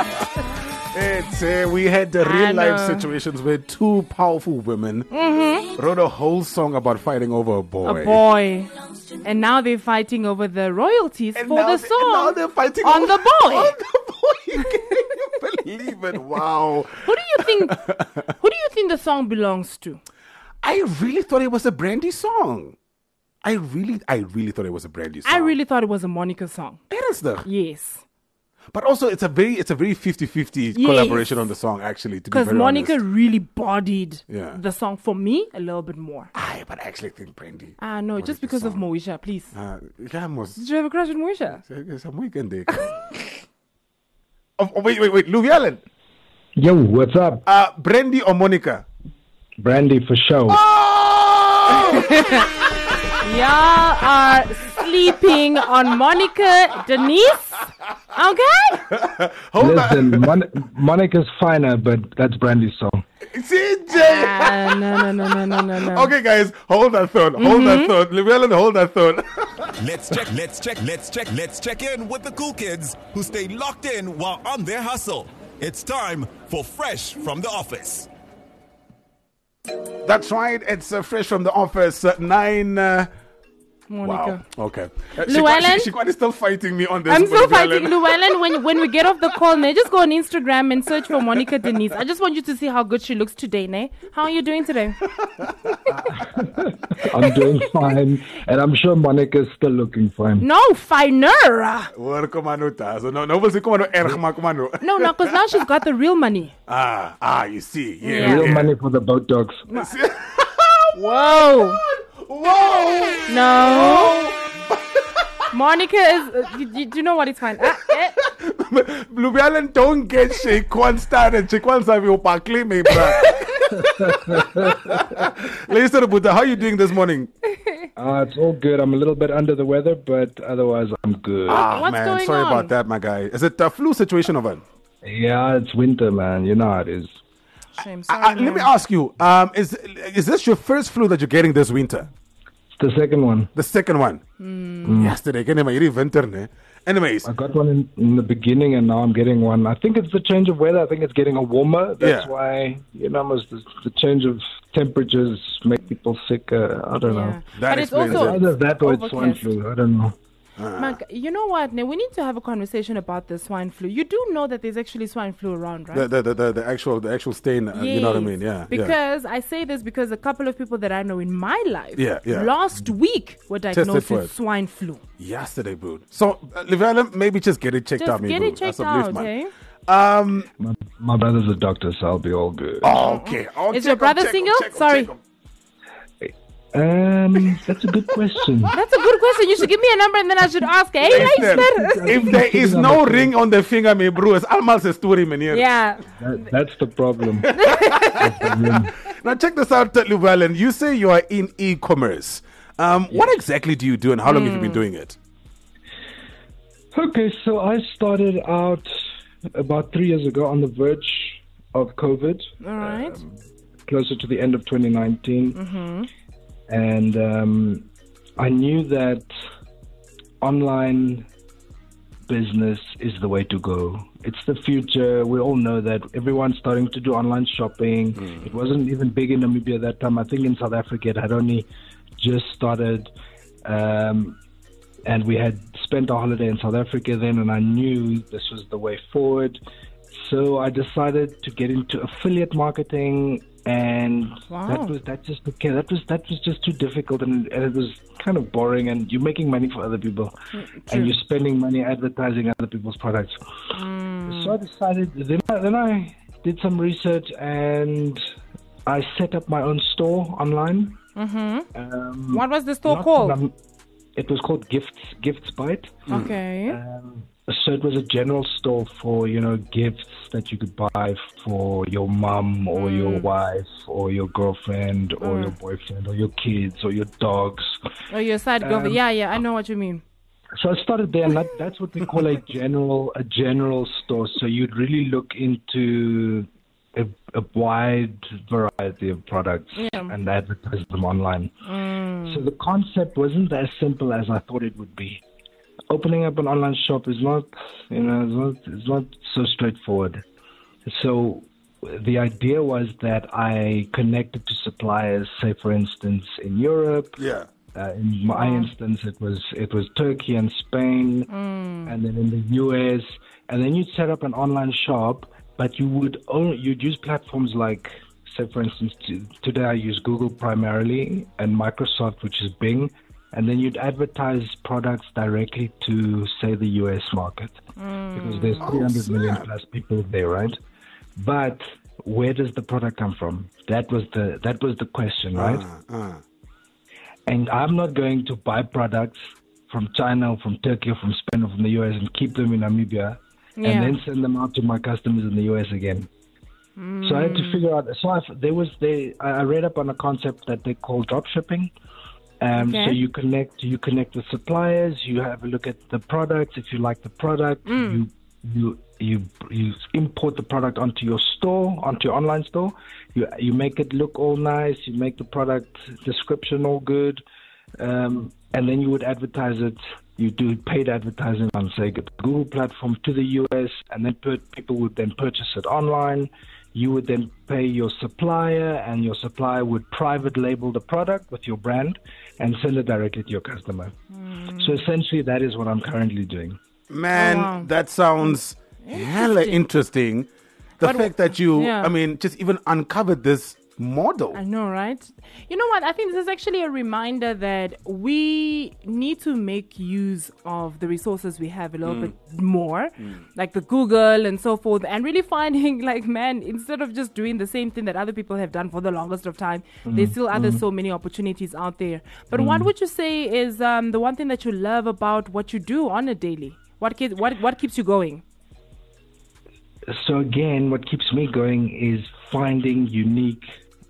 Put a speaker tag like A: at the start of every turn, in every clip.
A: We had real life situations where two powerful women wrote a whole song about fighting over a boy.
B: A boy. And now they're fighting over the royalties for the song.
A: And now they're fighting
B: on the boy.
A: On the boy. Can you believe it? Wow.
B: Who do you think the song belongs to?
A: I really thought it was a Brandy song. I really thought it was a Brandy song.
B: I really thought it was a Monica song. Yes.
A: But also, it's a very 50-50 collaboration on the song, actually. Because
B: Monica
A: honest.
B: really bodied the song for me a little bit more.
A: But I actually think Brandy.
B: No, just because of Moesha, please. Did
A: you
B: have a crush on Moesha?
A: Wait, Louis Allen.
C: Yo, what's up?
A: Brandy or Monica?
C: Brandy for sure.
A: Oh!
B: Y'all are sleeping on Monica Denise. Okay?
C: Listen, Monica's finer, but that's Brandy's song.
A: CJ!
B: No.
A: Okay, guys, hold that thought. Hold that thought. Llewellyn, hold that thought.
D: Let's check in with the cool kids who stay locked in while on their hustle. It's time for Fresh from the Office.
A: That's right. It's Fresh from the Office. 9.
B: Monica.
A: Wow. Okay.
B: Llewellyn?
A: She is still fighting me on this.
B: I'm still fighting. Llewellyn, when we get off the call, ne, just go on Instagram and search for Monica Denise. I just want you to see how good she looks today, ne? How are you doing today?
C: I'm doing fine. And I'm sure Monica's still looking fine.
B: No, finer.
A: No,
B: because now she's got the real money.
A: You see. Yeah.
C: Real money for the boat dogs.
B: Whoa. No. Monica is. Do you know what? It's fine.
A: Llewellyn, don't get Shaquan started. Shaquan said you parkley me, Listen, Buddha, how are you doing this morning?
C: It's all good. I'm a little bit under the weather, but otherwise I'm good.
B: What's
A: man,
B: going
A: sorry
B: on?
A: about that, my guy. Is it a flu situation over?
C: Yeah, it's winter, man. You know how it is.
B: Shame. Sorry,
A: let me ask you, is this your first flu that you're getting this winter?
C: It's the second one.
A: The second one? Yesterday. Anyways.
C: I got one in the beginning and now I'm getting one. I think it's the change of weather. I think it's getting warmer. That's why, the change of temperatures make people sick. I don't know.
A: That explains it.
C: Either that or it's swine flu. I don't know.
B: Mark, you know what? Now we need to have a conversation about the swine flu. You do know that there's actually swine flu around, right?
A: The actual stain.
B: Yes.
A: You know what I mean? Yeah.
B: Because I say this because a couple of people that I know in my life,
A: yeah.
B: last week were diagnosed with swine flu.
A: Yesterday, bro. So, Llewellyn, maybe just get it checked out, maybe.
B: Get it checked out, okay?
C: My brother's a doctor, so I'll be all good.
A: Oh, okay.
B: Is your brother single? Sorry.
C: That's a good question.
B: That's a good question. You should give me a number and then I should ask. Hey,
A: if there is no ring on the finger, me bro, it's almost a story, man.
B: Yeah.
C: That's the problem.
A: Now check this out, Llewellyn. You say you are in e-commerce. What exactly do you do and how long have you been doing it?
C: Okay, so I started out about 3 years ago on the verge of COVID.
B: All right.
C: Closer to the end of 2019.
B: Mm-hmm.
C: And I knew that online business is the way to go. It's the future. We all know that everyone's starting to do online shopping. It wasn't even big in Namibia at that time. I think in South Africa it had only just started. And we had spent our holiday in South Africa then, and I knew this was the way forward. So I decided to get into affiliate marketing, and that was just too difficult, and it was kind of boring. And you're making money for other people, and you're spending money advertising other people's products. So I decided. Then I did some research, and I set up my own store online.
B: Mm-hmm. What was the store called?
C: It was called Gifts Bite.
B: Okay.
C: So it was a general store for, gifts that you could buy for your mom or your wife or your girlfriend or your boyfriend or your kids or your dogs.
B: Or your side girlfriend. Yeah, I know what you mean.
C: So I started there, and that's what we call a general store. So you'd really look into a wide variety of products and advertise them online. So the concept wasn't as simple as I thought it would be. opening up an online shop is not, it's not so straightforward. So the idea was that I connected to suppliers, say for instance in Europe.
A: Yeah.
C: In my instance, it was Turkey and Spain, and then in the US, and then you'd set up an online shop, but you'd use platforms like, say for instance, today I use Google primarily and Microsoft, which is Bing, and then you'd advertise products directly to, say, the US market, because there's 300 million plus people there, right? But where does the product come from? That was the question, right? And I'm not going to buy products from China or from Turkey or from Spain or from the US and keep them in Namibia and then send them out to my customers in the US again. So I had to figure out. So I read up on a concept that they call drop shipping. So you connect with suppliers. You have a look at the products. If you like the product, you import the product onto your store, onto your online store. You make it look all nice. You make the product description all good, and then you would advertise it. You do paid advertising on, say, the Google platform to the US, and then people would then purchase it online. You would then pay your supplier, and your supplier would private label the product with your brand and send it directly to your customer. So essentially, that is what I'm currently doing.
A: Man, that sounds hella interesting. The fact that you, just even uncovered this model.
B: I know, right? You know what? I think this is actually a reminder that we need to make use of the resources we have a little bit more, like the Google and so forth, and really finding, like, man, instead of just doing the same thing that other people have done for the longest of time, there's still so many opportunities out there. But what would you say is the one thing that you love about what you do on a daily? What keeps you going?
C: So again, what keeps me going is finding unique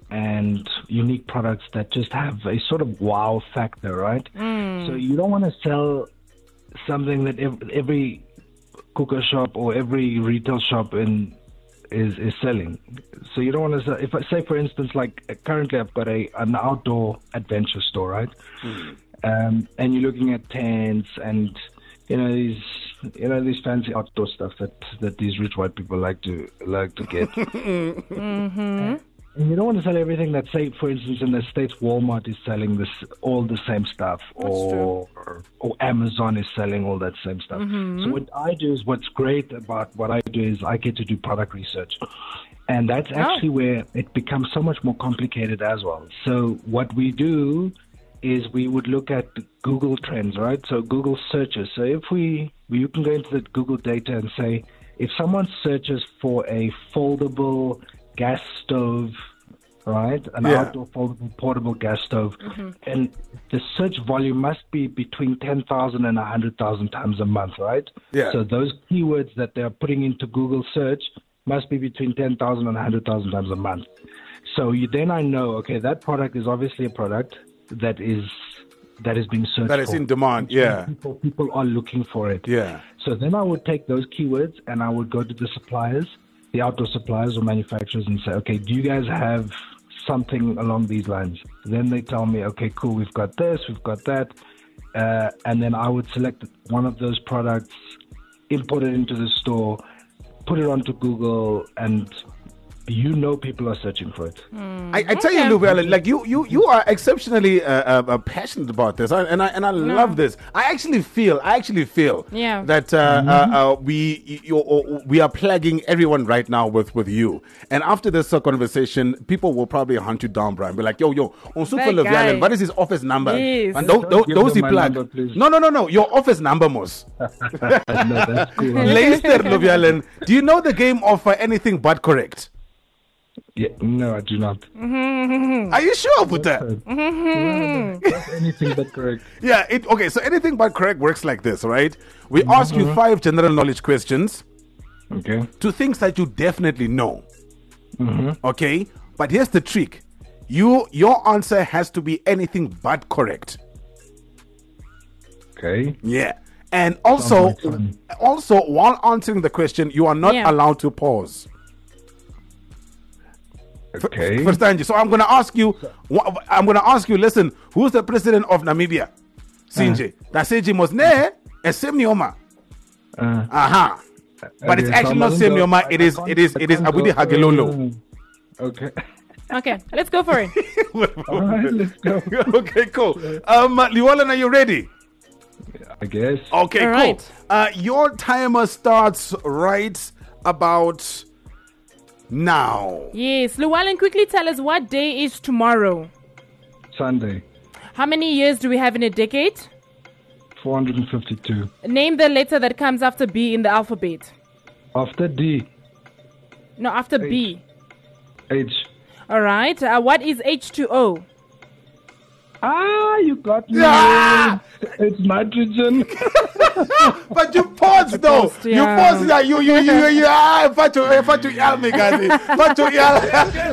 C: products that just have a sort of wow factor, right? So you don't want to sell something that every cooker shop or every retail shop is selling. So you don't want to sell. If I say, for instance, like currently I've got an outdoor adventure store, right? And you're looking at tents and these fancy outdoor stuff that these rich white people like to get. And you don't want to sell everything that, say, for instance, in the States, Walmart is selling all the same stuff, or Amazon is selling all that same stuff. So what I do is, what's great about what I do is I get to do product research. And that's actually where it becomes so much more complicated as well. So what we do is we would look at Google trends, right? So Google searches. So if you can go into the Google data and say, if someone searches for a foldable gas stove, right? An outdoor foldable portable gas stove, and the search volume must be between 10,000 and 100,000 times a month, right?
A: Yeah.
C: So those keywords that they're putting into Google search must be between 10,000 and 100,000 times a month. So I know, okay, that product is obviously a product that is being searched for.
A: That is in demand,
C: People are looking for it.
A: Yeah.
C: So then I would take those keywords and I would go to the suppliers, the outdoor suppliers or manufacturers, and say, okay, do you guys have something along these lines? Then they tell me, okay, cool, we've got this, we've got that. And then I would select one of those products, import it into the store, put it onto Google, and people are searching for it.
A: I tell you, Luvuele, like you are exceptionally passionate about this, and I love this. I actually feel that we are plaguing everyone right now with you. And after this conversation, people will probably hunt you down, Brian. Be like, yo, on Super Luvuele, what is his office number?
B: Yes.
A: And those he plug. No, your office number, Mos.
C: No, that's cool.
A: Leicester Luvuele, do you know the game of anything but correct?
C: Yeah, no, I do not.
A: Are you sure about that?
C: That's anything but correct.
A: Yeah, okay, so anything but correct works like this, right? We ask you 5 general knowledge questions.
C: Okay.
A: To things that you definitely know. Okay? But here's the trick. Your answer has to be anything but correct.
C: Okay.
A: Yeah. And also while answering the question, you are not allowed to pause.
C: Okay.
A: So I'm going to ask you. Listen, who's the president of Namibia? Sinje. Daseji Mosne. A Semyoma.
C: Uh-huh.
A: But it's actually not Semyoma. It is Abudi Hagelolo.
C: Okay.
B: Okay, let's go for it.
C: All right, let's go.
A: Okay, cool. Llewellyn, are you ready?
C: I guess.
A: Okay,
B: All
A: cool.
B: right.
A: Your timer starts right about now.
B: Yes, Llewellyn, quickly tell us what day is tomorrow.
C: Sunday.
B: How many years do we have in a decade?
C: 452.
B: Name the letter that comes after B in the alphabet.
C: After D.
B: No, after B.
C: H.
B: All right. What is H2O?
C: You got me.
A: Ah!
C: It's nitrogen.
A: But you paused though.
B: paused,
A: You
B: yeah.
A: paused that. You Fatu yal me gazi. Fatu yal.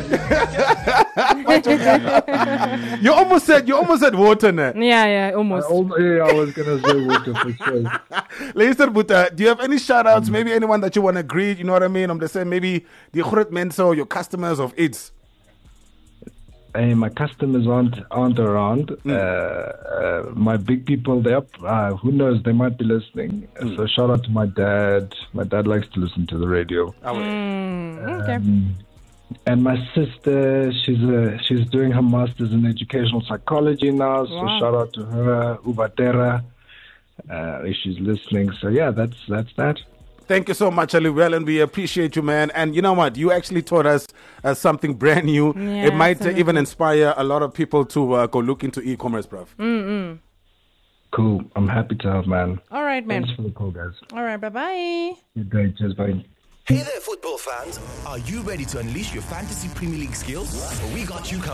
A: You almost said water ne.
B: Yeah, almost.
C: I was gonna say water for sure.
A: Luister Boeta, do you have any shout outs? Maybe anyone that you want to greet, you know what I mean? I'm just saying maybe the Groot Mense or your customers of AIDS.
C: Hey, my customers aren't around. My big people, they're up. Who knows? They might be listening. So shout out to my dad. My dad likes to listen to the radio.
B: Okay.
C: And my sister, she's doing her master's in educational psychology now. So
B: Wow.
C: shout out to her, Ubatera, if she's listening. So yeah, that's that.
A: Thank you so much, Llewellyn. We appreciate you, man. And you know what? You actually taught us something brand new.
B: Yeah,
A: it might
B: absolutely.
A: even inspire a lot of people to go look into e-commerce, bruv.
C: Cool. I'm happy to help, man.
B: All right, man.
C: Thanks for the call, guys.
B: All right, bye-bye.
C: Good day. Cheers, bye.
D: Hey there, football fans. Are you ready to unleash your fantasy Premier League skills? Well, we got you covered.